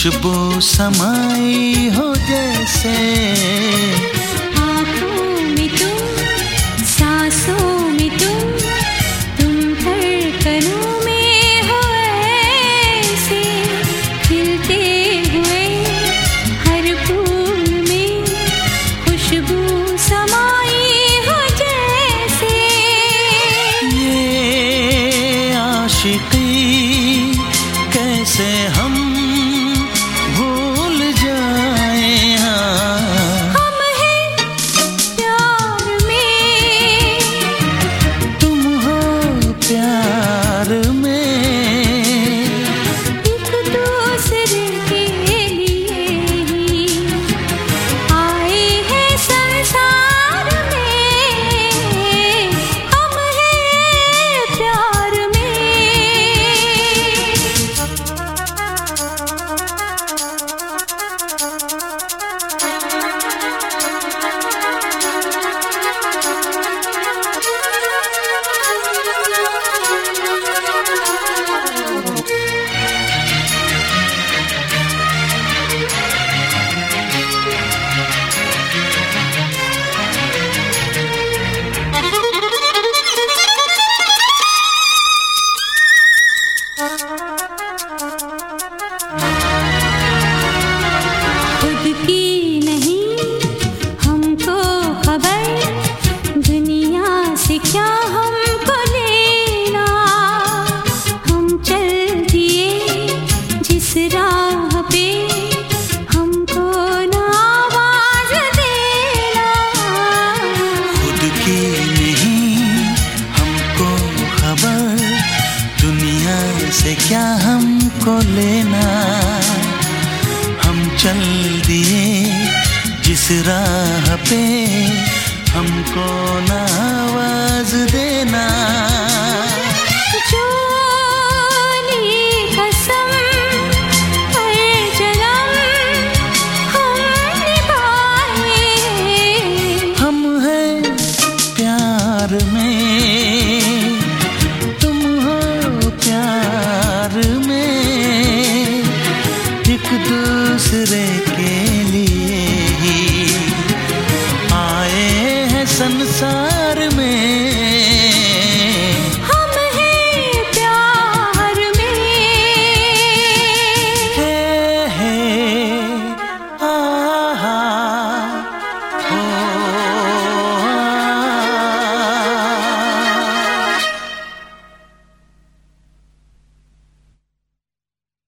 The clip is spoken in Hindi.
खुशबू समाई हो जैसे, आँखों में तुम, सांसों में तुम धड़कनों में हो ऐसे, खिलते हुए हर फूल में खुशबू समाई हो जैसे। ये आशिकी कैसे हम भूल जाए, हम हैं प्यार में, तुम हो प्यार में, एक दूसरे के लिए ही आए हैं संसार में, हम हैं प्यार में। खुद की नहीं हमको खबर, दुनिया से क्या हमको लेना, हम चल दिए जिस राह पे, हमको ना आवाज देना। खुद की नहीं हमको खबर, दुनिया से क्या हमको लेना, हम चल दिए जिस राह पे, हमको ना आवाज देना।